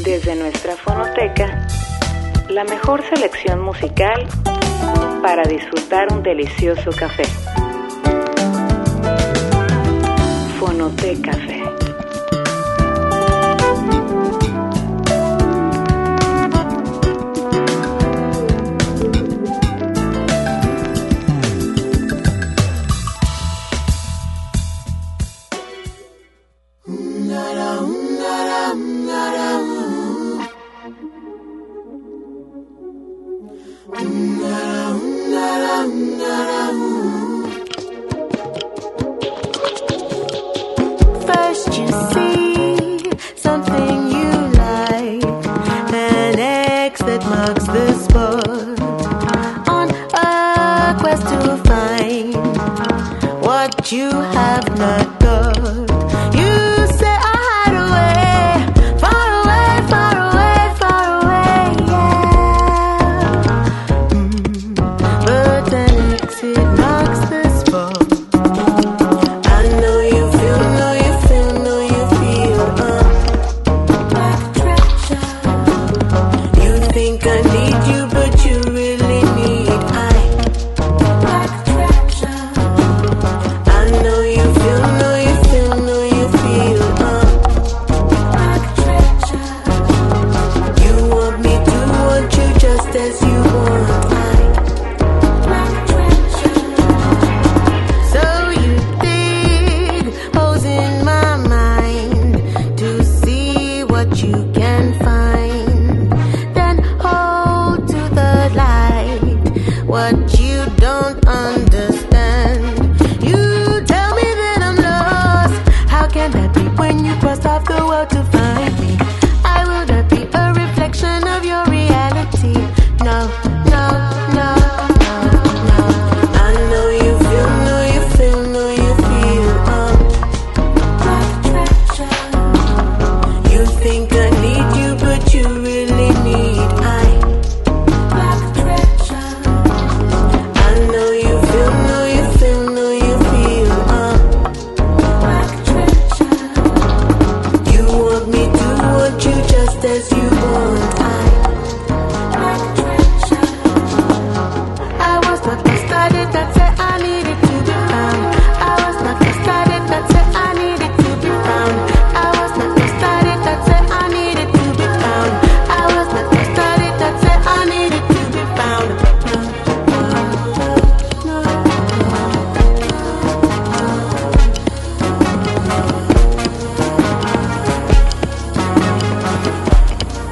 Desde nuestra fonoteca, la mejor selección musical para disfrutar un delicioso café. Fonoteca Café. First you see something you like, an X that marks the spot, on a quest to find what you have not got. You say I hide away, far away, far away, far away, yeah. But then exit marks the spot. I know you feel, know you feel, know you feel, like treasure. You think I need you, but you really need I, like treasure. I know you feel, know you feel, know you feel, like treasure. You want me to want you just as you want I, like treasure. So you dig holes in my mind to see what you can find, then hold to the light what you don't understand. You tell me that I'm lost. How can that be when you crossed off the world to find me? I will not be a reflection of your reality. No, no, no, no, no. I know you feel, know you feel, know you feel, like treasure. You think I need you, but you really need I, like treasure. I know you feel, know you feel, know you feel, like treasure. You want me to want you just as you want I, like treasure. I was not the started that said I needed to be found. I was not the started that said I needed to be found. I was not the started that said I needed to be found. I was not the started that said I needed to be found. No, no, no.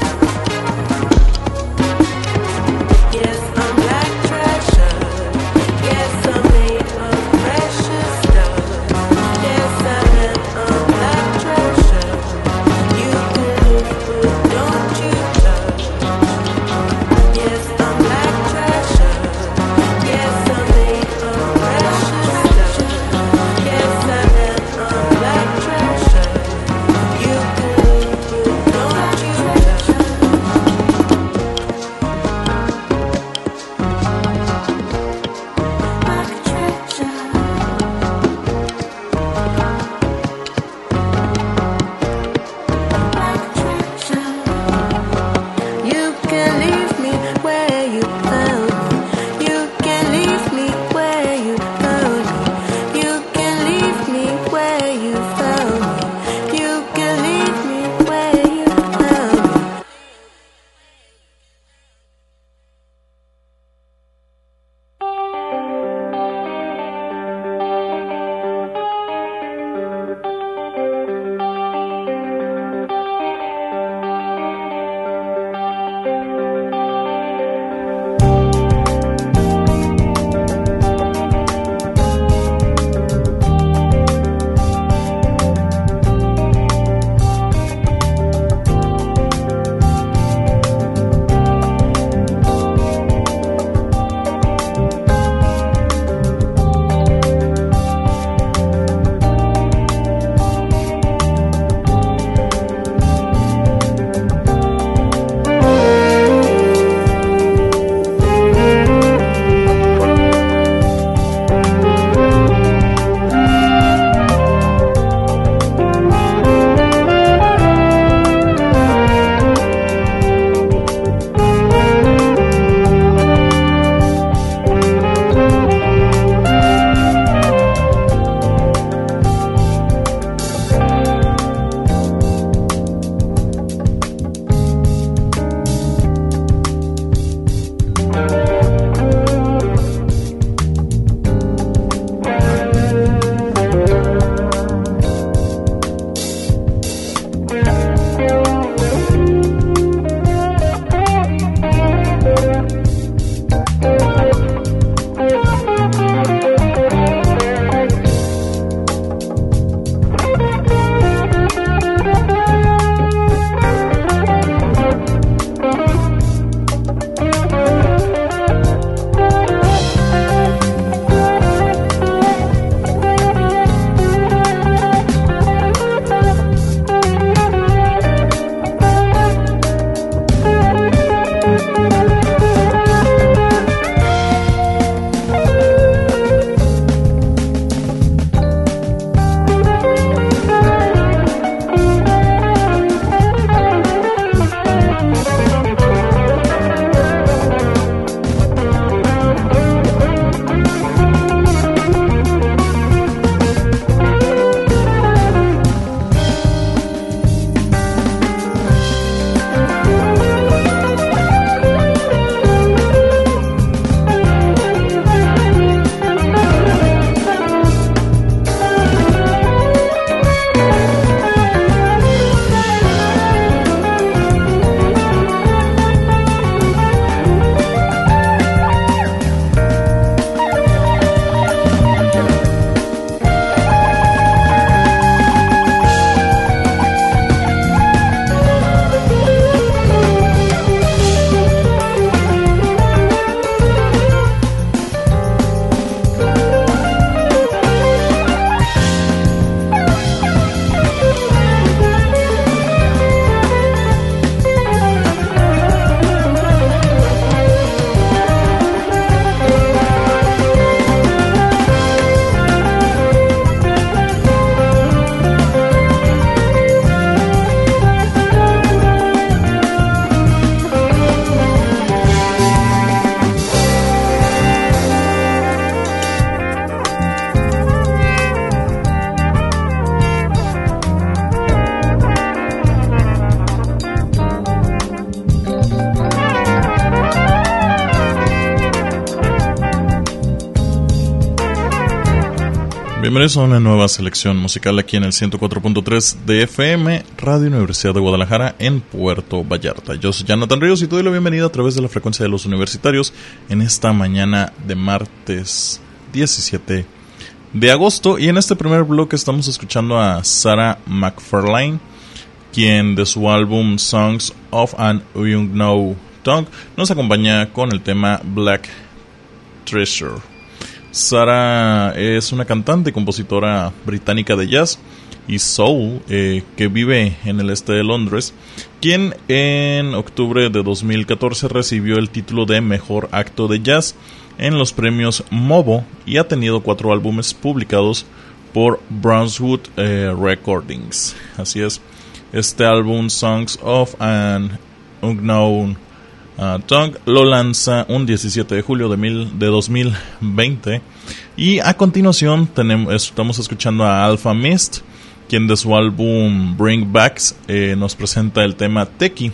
Bienvenidos a una nueva selección musical aquí en el 104.3 de FM, Radio Universidad de Guadalajara en Puerto Vallarta. Yo soy Jonathan Ríos y te doy la bienvenida a través de la frecuencia de los universitarios en esta mañana de martes 17 de agosto. Y en este primer bloque estamos escuchando a Sarah McFarlane, quien de su álbum Songs of an Unknown Tongue nos acompaña con el tema Black Treasure. Sarah es una cantante y compositora británica de jazz y soul que vive en el este de Londres, quien en octubre de 2014 recibió el título de Mejor Acto de Jazz en los premios MOBO y ha tenido 4 álbumes publicados por Brunswood Recordings. Así es, este álbum Songs of an Unknown Tongue lo lanza un 17 de julio de 2020. Y a continuación estamos escuchando a Alfa Mist, quien de su álbum Bring Backs nos presenta el tema Teki.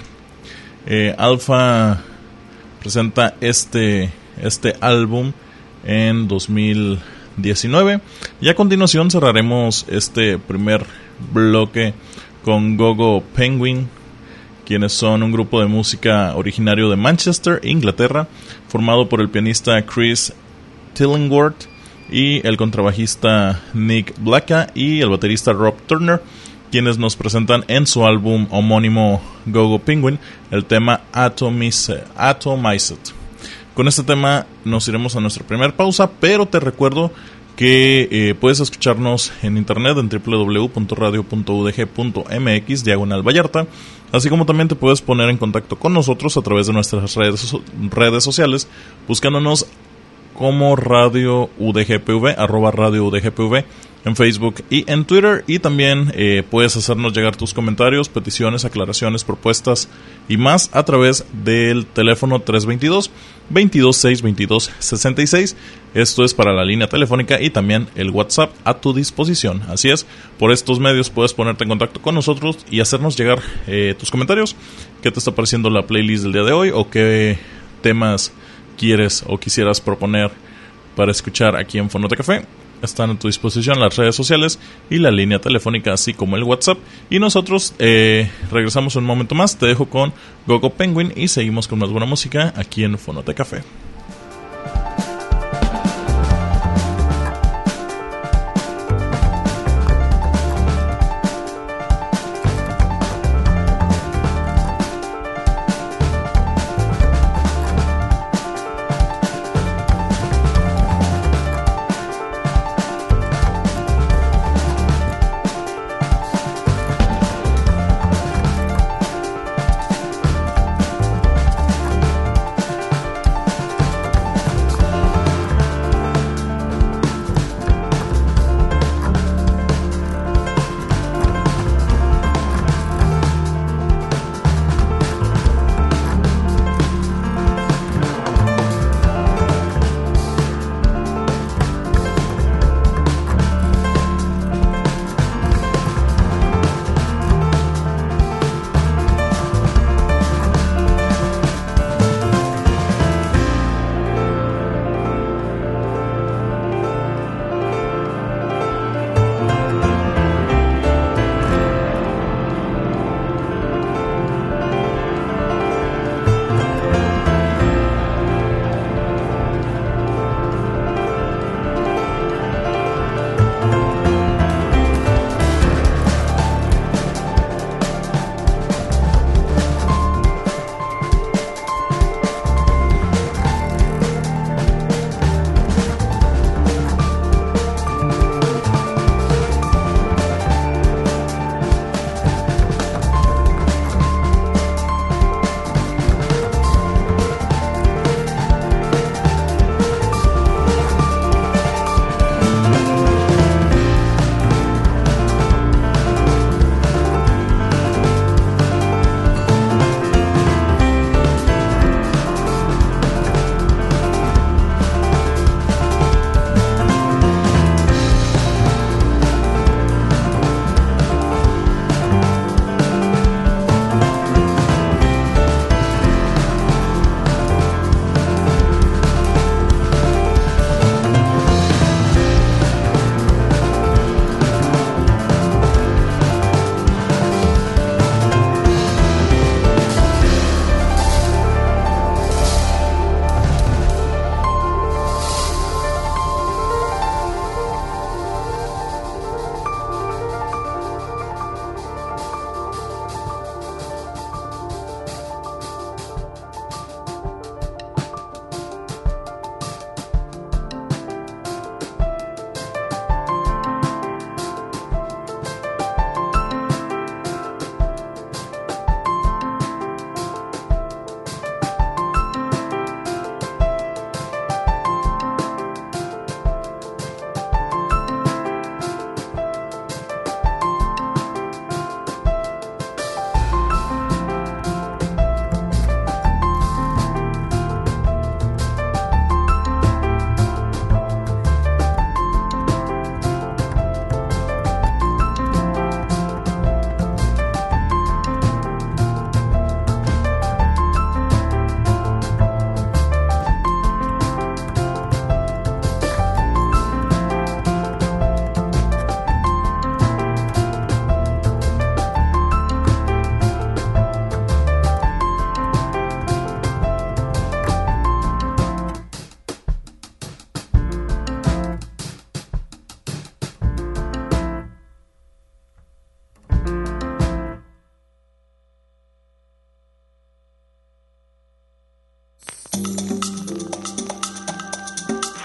Alfa presenta este álbum en 2019. Y a continuación cerraremos este primer bloque con Gogo Penguin, quienes son un grupo de música originario de Manchester, Inglaterra, formado por el pianista Chris Tillingworth y el contrabajista Nick Blacka y el baterista Rob Turner, quienes nos presentan en su álbum homónimo Gogo Penguin el tema Atomized. Con este tema nos iremos a nuestra primera pausa, pero te recuerdo que puedes escucharnos en internet en www.radio.udg.mx/Vallarta, así como también te puedes poner en contacto con nosotros a través de nuestras redes sociales, buscándonos como Radio UDGPV, @Radio UDGPV en Facebook y en Twitter. Y también puedes hacernos llegar tus comentarios, peticiones, aclaraciones, propuestas y más a través del teléfono 322-226-2266. Esto es para la línea telefónica y también el WhatsApp a tu disposición. Así es, por estos medios puedes ponerte en contacto con nosotros y hacernos llegar tus comentarios. ¿Qué te está pareciendo la playlist del día de hoy? ¿O qué temas quieres o quisieras proponer para escuchar aquí en Fonote Café? Están a tu disposición las redes sociales y la línea telefónica, así como el WhatsApp. Y nosotros regresamos un momento más. Te dejo con Gogo Penguin y seguimos con más buena música aquí en Fonote Café.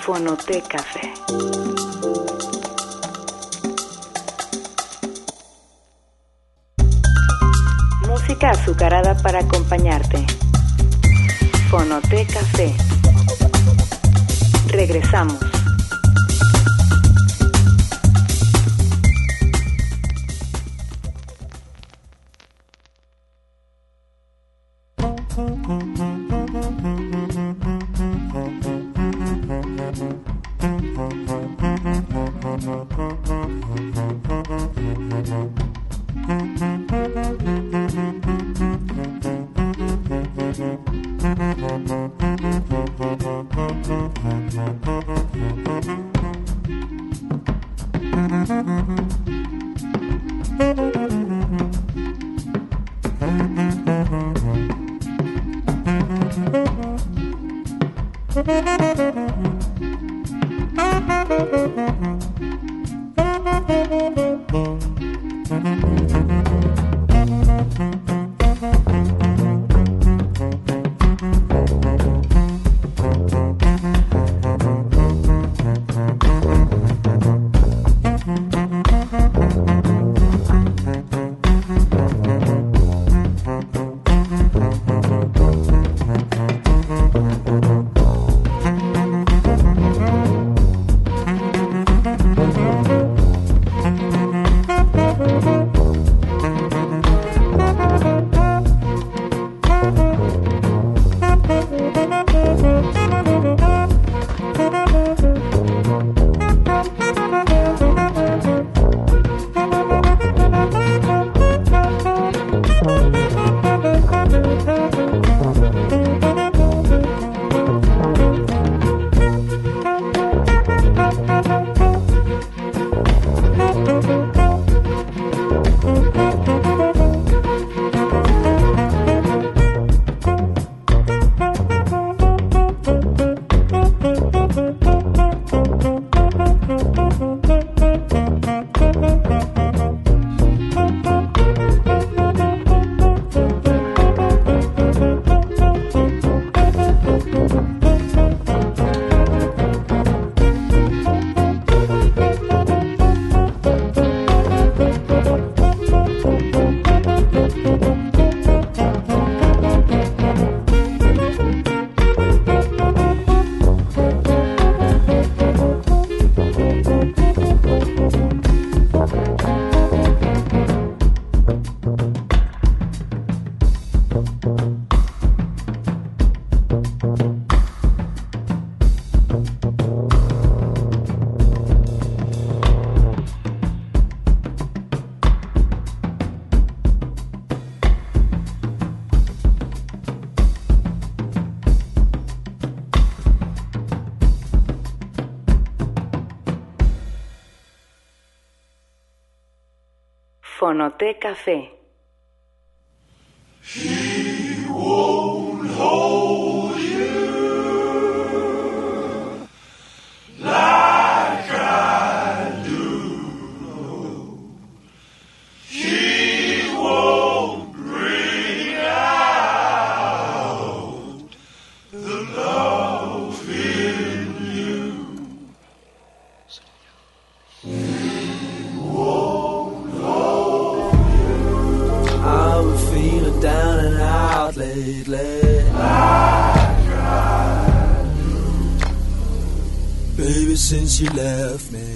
Fonoté Café. Música azucarada para acompañarte. Fonoté Café. Regresamos. Fonoté Café. He won't hold you like I do. He won't bring out the love in you. He won't hold I'm feeling down and out lately. like I do. Baby, since you left me,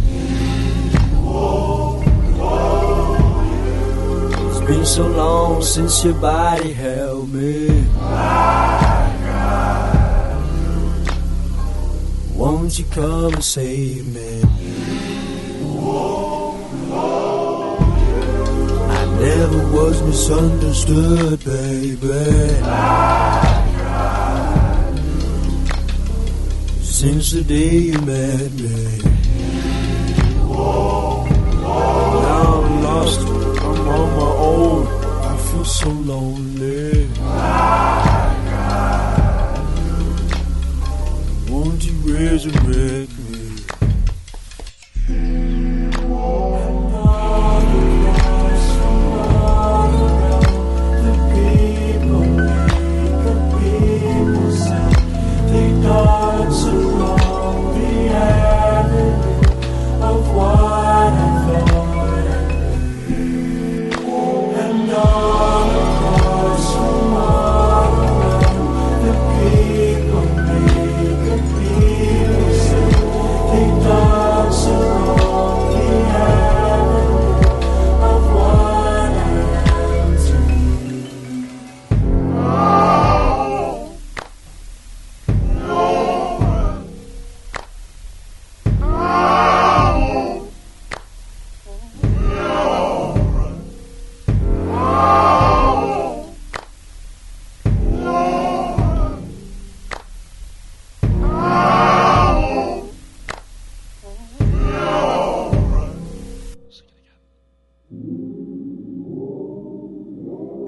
it's been so long since your body held me. Won't you come and save me? I never was misunderstood, baby. Since the day you met me, now I'm lost, I'm on my own. I feel so lonely. Won't you resurrect me? The people say they dance along.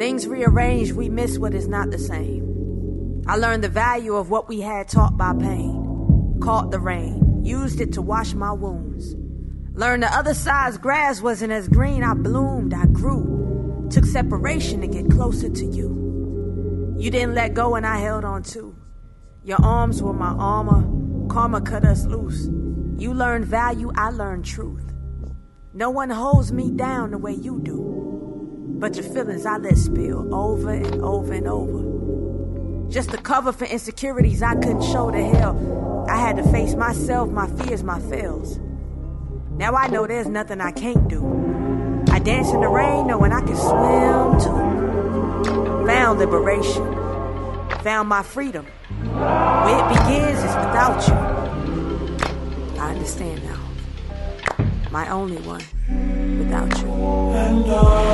Things rearranged, we miss what is not the same. I learned the value of what we had taught by pain. Caught the rain, used it to wash my wounds. Learned the other side's grass wasn't as green. I bloomed, I grew. Took separation to get closer to you. You didn't let go and I held on too. Your arms were my armor. Karma cut us loose. You learned value, I learned truth. No one holds me down the way you do. But your feelings I let spill over and over and over. Just to cover for insecurities I couldn't show to hell. I had to face myself, my fears, my fails. Now I know there's nothing I can't do. I dance in the rain knowing I can swim too. Found liberation. Found my freedom. Where it begins is without you. I understand now. My only one without you. And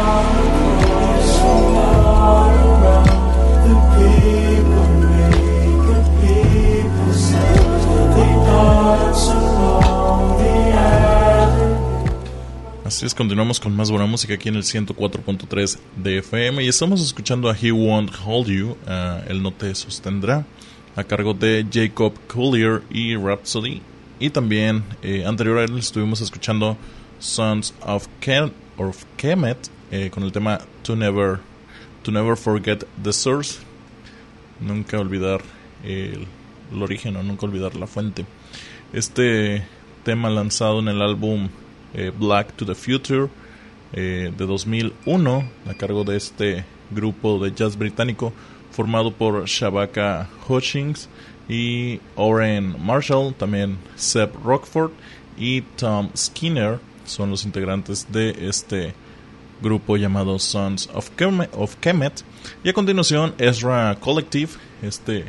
all is all around. The people make the people sing. The arts along the avenue. Así es, continuamos con más buena música aquí en el 104.3 de FM y estamos escuchando a He Won't Hold You, Él No Te Sostendrá, a cargo de Jacob Collier y Rhapsody. Y también anterior a él estuvimos escuchando Sons of Kemet con el tema To Never Forget the Source. Nunca olvidar el origen o nunca olvidar la fuente. Este tema lanzado en el álbum Black to the Future de 2001 a cargo de este grupo de jazz británico formado por Shabaka Hutchings y Oren Marshall, también Seb Rockford y Tom Skinner son los integrantes de este grupo llamado Sons of Kemet. Y a continuación Ezra Collective, este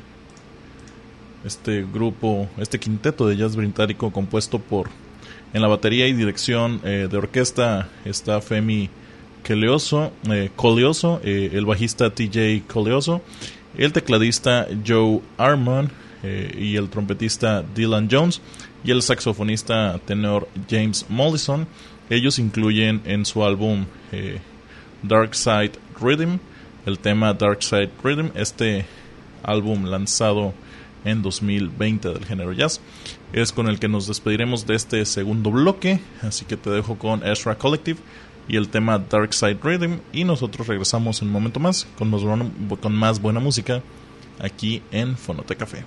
grupo, este quinteto de jazz británico compuesto por, en la batería y dirección de orquesta está Femi Colioso, el bajista TJ Colioso, el tecladista Joe Armon y el trompetista Dylan Jones y el saxofonista tenor James Mollison. Ellos incluyen en su álbum Dark Side Rhythm el tema Dark Side Rhythm, este álbum lanzado en 2020 del género jazz. Es con el que nos despediremos de este segundo bloque, así que te dejo con Ezra Collective y el tema Dark Side Rhythm y nosotros regresamos en un momento más con más buena música aquí en Fonote Café.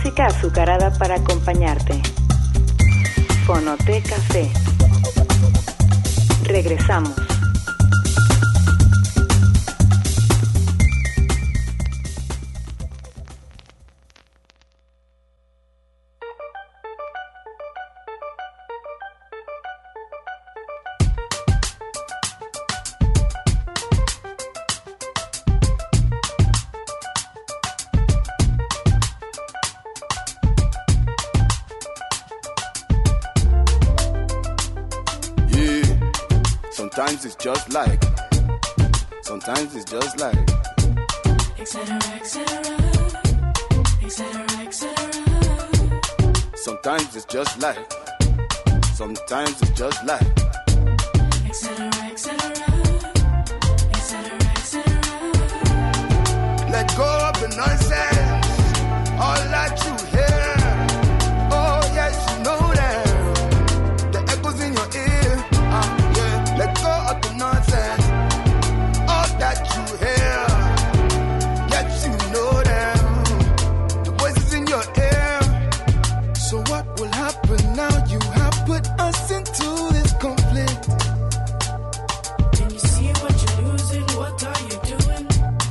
música azucarada para acompañarte. Fonoteca Café. Regresamos. Sometimes it's just like, sometimes it's just like, etc., etc., etc., etc. Sometimes it's just like, sometimes it's just like, etc., etc., etc., etc. Let go of the nonsense, all that you hear. Oh yes, you know that the echoes in your ear. Let go of the nonsense, all that you hear. Yet you know them, the voices in your ear. So what will happen now? You have put us into this conflict. Can you see what you're losing? What are you doing?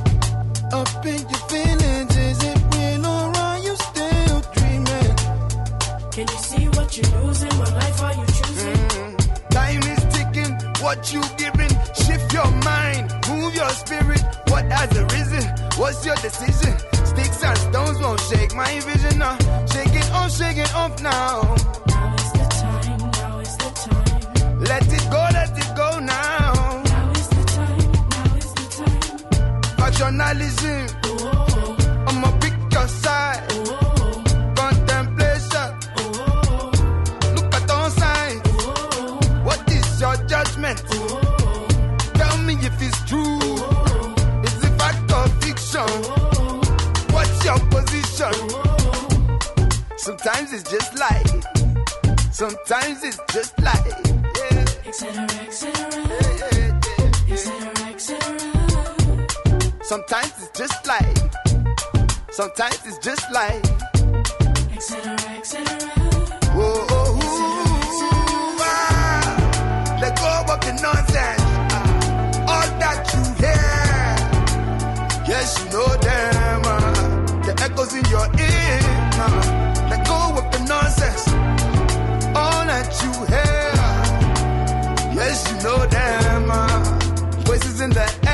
Up in your feelings, is it real or are you still dreaming? Can you see what you're losing? What life are you choosing? Time is ticking, what you giving? Shift your mind, move your spirit. What has arisen? What's your decision? Sticks and stones won't shake my vision now. Shake it off now. Now is the time, now is the time. Let it go now. Now is the time, now is the time. Factionalism, Oh, I'ma pick your side. oh, Contemplation, oh, look at on side. oh, What is your judgment? oh, Tell me if it's true. Is it fact or fiction? What's your position? Sometimes it's just like, sometimes it's just like, yeah. etc., etc., etc., etc. Sometimes it's just like, sometimes it's just like, etc., etc. oh, oh, ooh, ah. Let go of the nonsense, all that you hear. Yes, you know them, the echoes in your ear. Let go of the nonsense, all that you hear. Yes, you know them, voices in the air.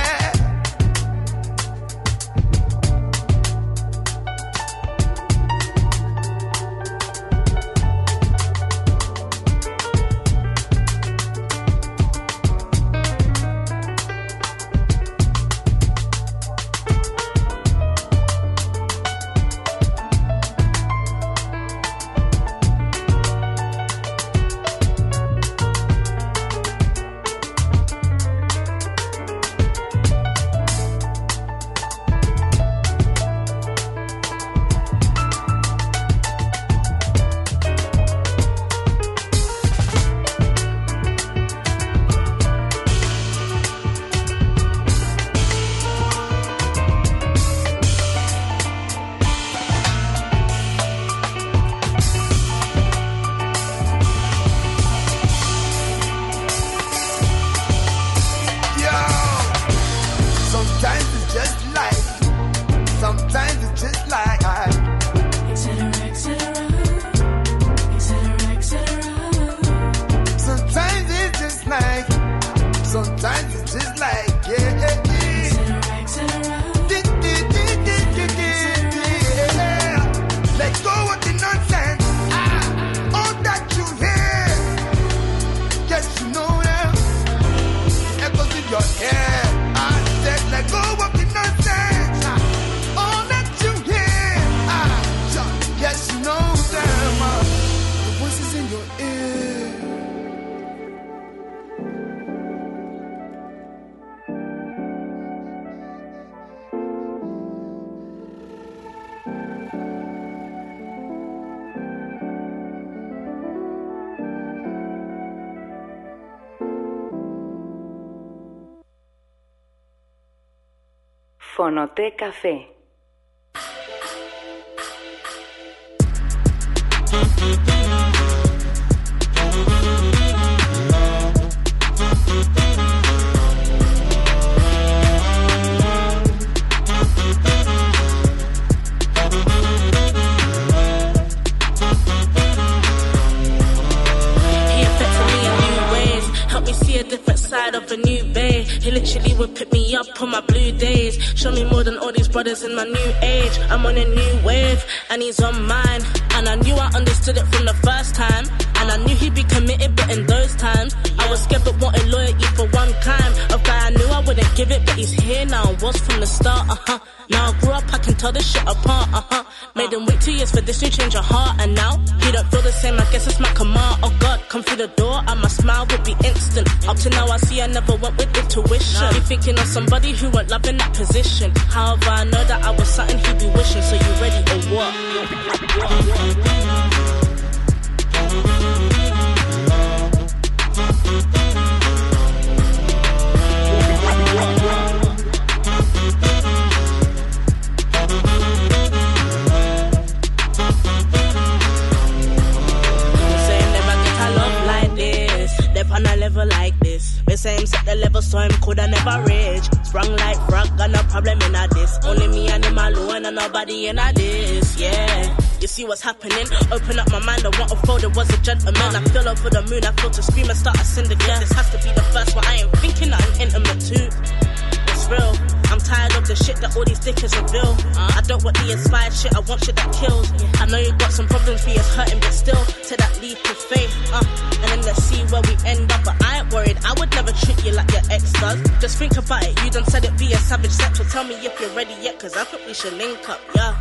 Fonoteca Café. on my blue days. Show me more than all these brothers in my new age. I'm on a new wave, and he's on mine. And I knew I understood it from the first time. And I knew he'd be committed, but in those times I was scared but wanted loyalty for one time. A guy I knew I wouldn't give it, but he's here now and was from the start, Now I grew up, I can tell this shit apart, Made him wait 2 years for this new change of heart. And now, he don't feel the same, I guess it's my command. Oh God, come through the door and my smile would be instant. Up to now I see I never went with intuition. Be thinking of somebody who won't love in that position. However, I know that I was something he'd be wishing. So you ready or what? On a level like this, the same set the level so him coulda never reach. Sprung like frog, got no problem in a this. Only me and him alone and nobody in a this, yeah. You see what's happening? Open up my mind, I want to fold, it was a gentleman. I feel over the moon, I feel to scream and start a syndicate. This has to be the first one, I ain't thinking nothing intimate too. It's real, I'm tired of the shit that all these dickers reveal. I don't want the inspired shit, I want shit that kills. I know you got some problems, be as hurting, but still, take that leap of faith, and then let's see where we end up. But I ain't worried, I would never treat you like your ex does. Just think about it, you done said it, be a savage sex. So tell me if you're ready yet, cause I think we should link up, yeah.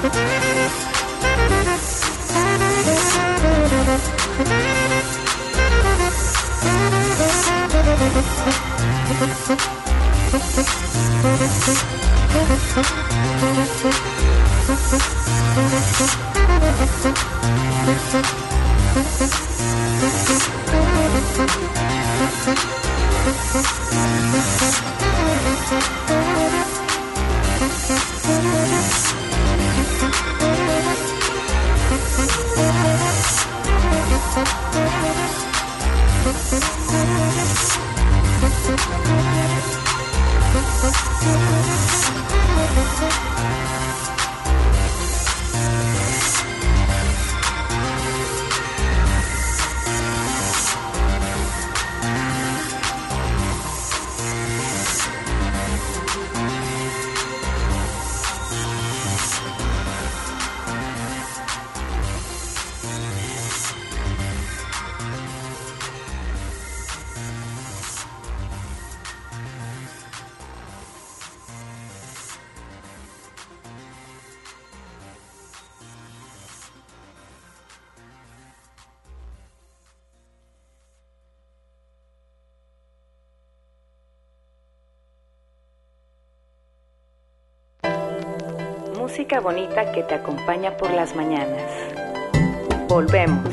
Música bonita que te acompaña por las mañanas. Volvemos.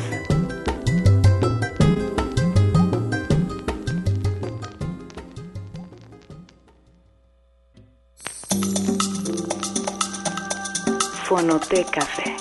Fonoteca Café.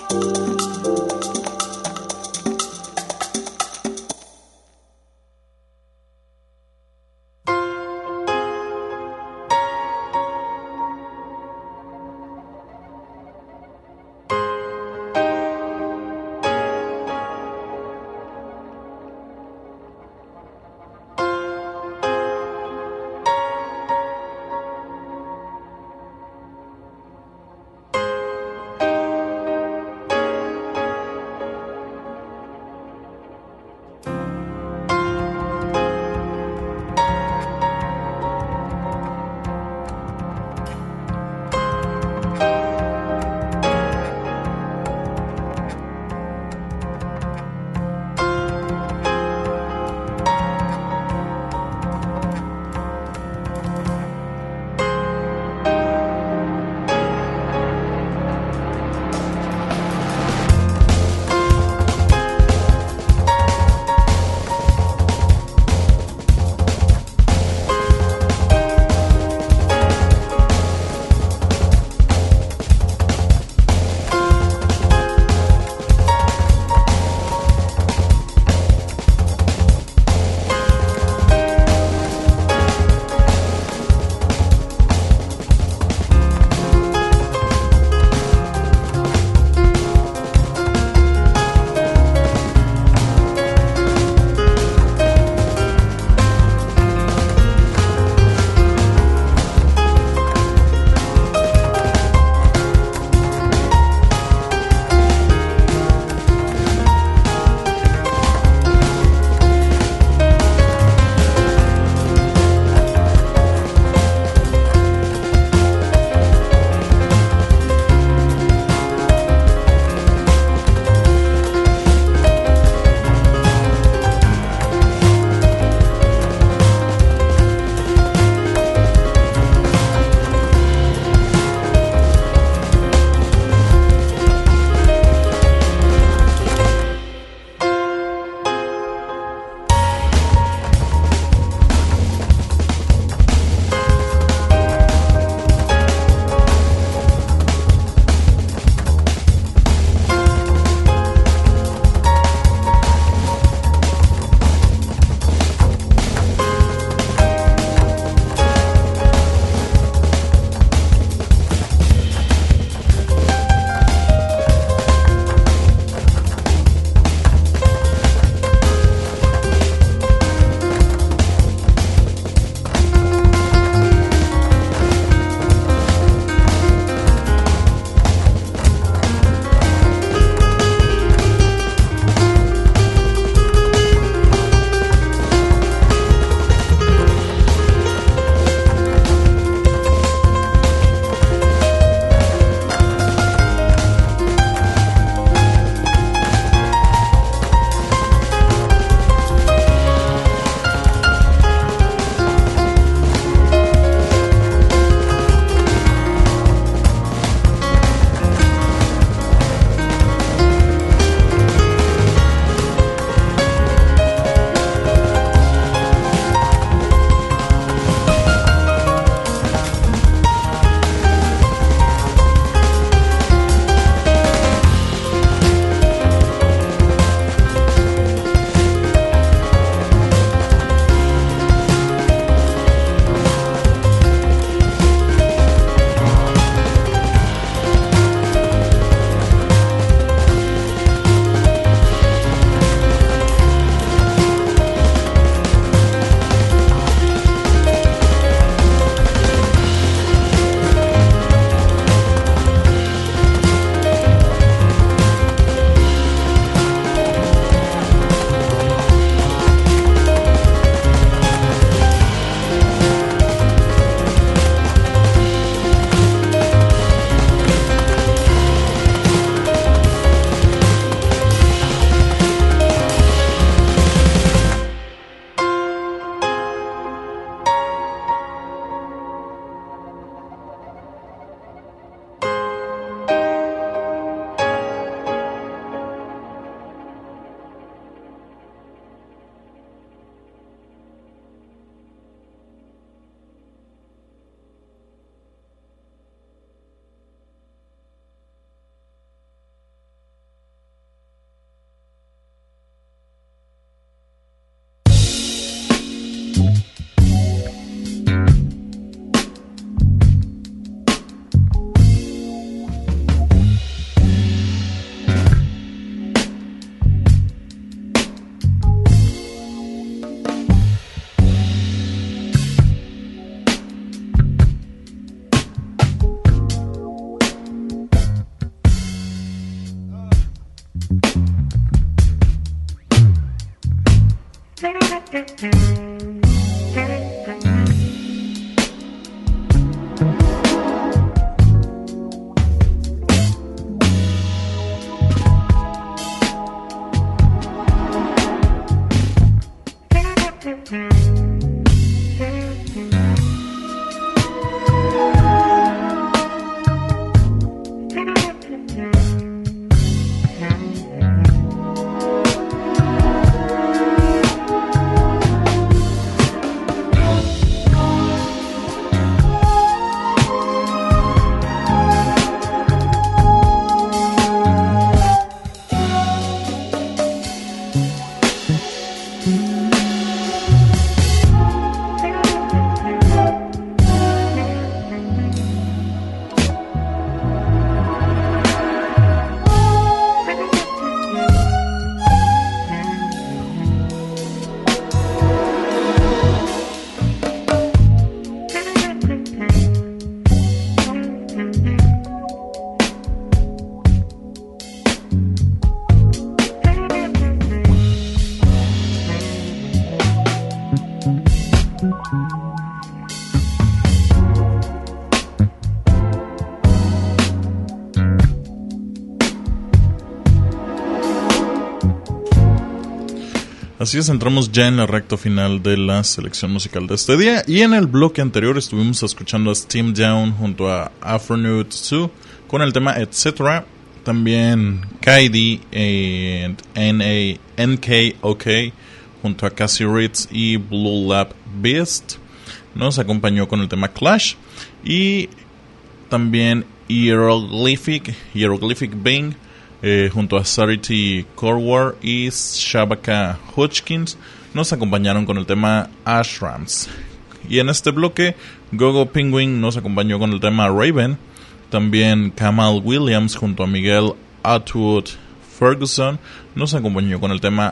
Así es, entramos ya en la recta final de la selección musical de este día. Y en el bloque anterior estuvimos escuchando a Steam Down junto a Afternoon 2 con el tema Etc. También Kaidi y NKOK junto a Cassie Ritz y Blue Lab Beast nos acompañó con el tema Clash. Y también Hieroglyphic Bing junto a Sarity Corwar y Shabaka Hodgkins nos acompañaron con el tema Ashrams. Y en este bloque Gogo Penguin nos acompañó con el tema Raven. También Kamal Williams junto a Miguel Atwood Ferguson nos acompañó con el tema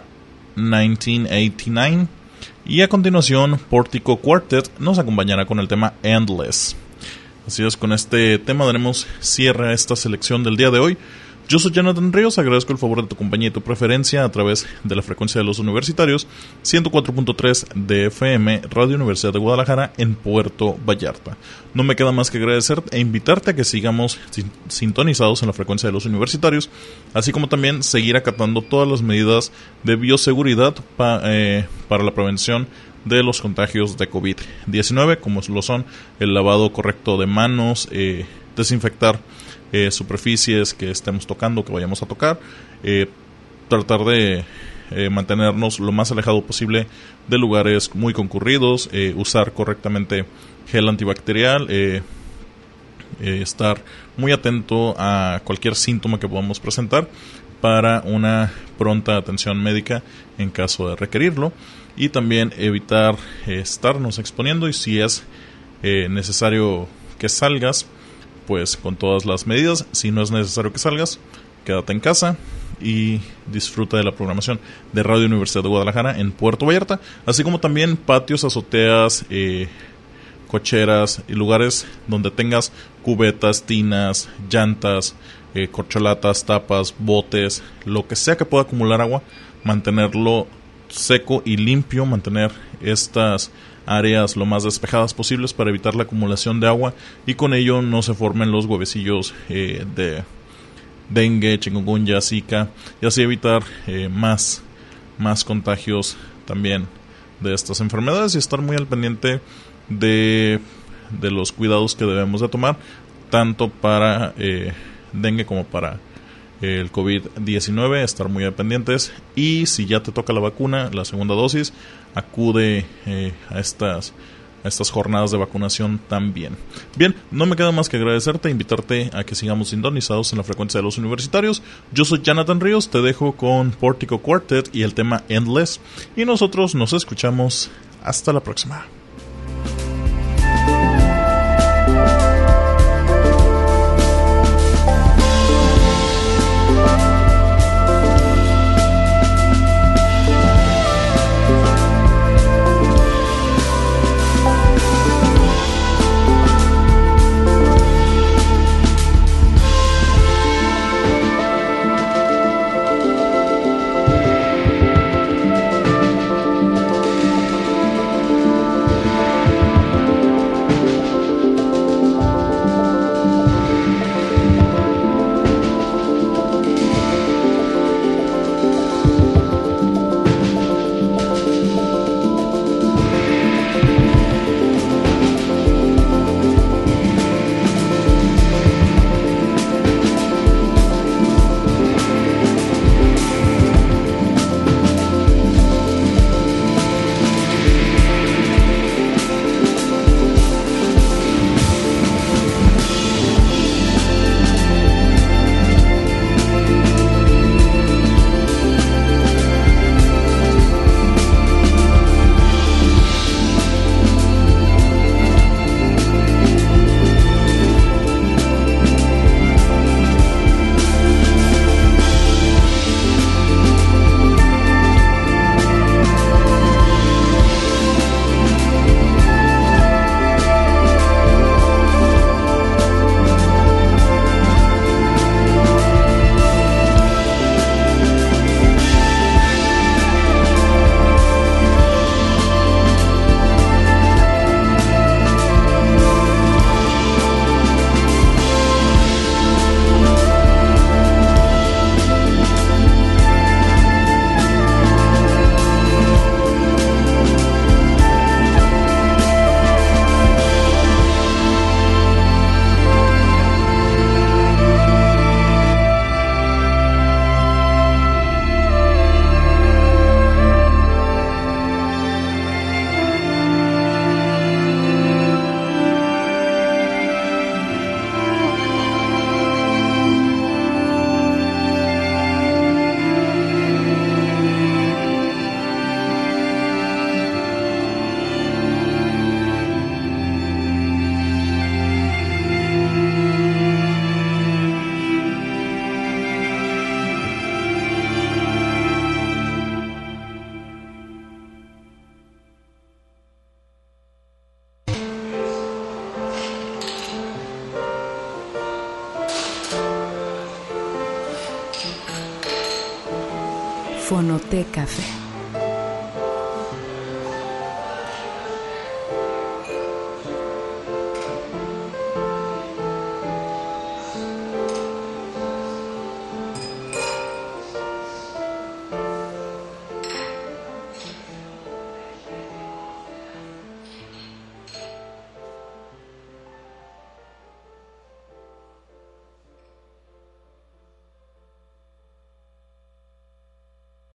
1989. Y a continuación Portico Quartet nos acompañará con el tema Endless. Así es, con este tema daremos cierre a esta selección del día de hoy. Yo soy Jonathan Ríos, agradezco el favor de tu compañía y tu preferencia a través de la frecuencia de los universitarios 104.3 de FM, Radio Universidad de Guadalajara en Puerto Vallarta. No me queda más que agradecer e invitarte a que sigamos sintonizados en la frecuencia de los universitarios, así como también seguir acatando todas las medidas de bioseguridad para la prevención de los contagios de COVID-19, como lo son el lavado correcto de manos, desinfectar superficies que estemos tocando, que vayamos a tocar, tratar de mantenernos lo más alejado posible de lugares muy concurridos, usar correctamente gel antibacterial, estar muy atento a cualquier síntoma que podamos presentar para una pronta atención médica en caso de requerirlo, y también evitar estarnos exponiendo, y si es necesario que salgas, pues con todas las medidas. Si no es necesario que salgas, quédate en casa y disfruta de la programación de Radio Universidad de Guadalajara en Puerto Vallarta, así como también patios, azoteas, cocheras y lugares donde tengas cubetas, tinas, llantas, corcholatas, tapas, botes, lo que sea que pueda acumular agua, mantenerlo seco y limpio, mantener estas áreas lo más despejadas posibles para evitar la acumulación de agua y con ello no se formen los huevecillos de dengue, chikungunya, zika, y así evitar más contagios también de estas enfermedades, y estar muy al pendiente de los cuidados que debemos de tomar tanto para dengue como para el COVID-19, estar muy pendientes. Y si ya te toca la vacuna, la segunda dosis, acude a estas jornadas de vacunación también. Bien, no me queda más que agradecerte e invitarte a que sigamos sintonizados en la frecuencia de los universitarios. Yo soy Jonathan Ríos, te dejo con Portico Quartet y el tema Endless, y nosotros nos escuchamos hasta la próxima. Fonoteca Café.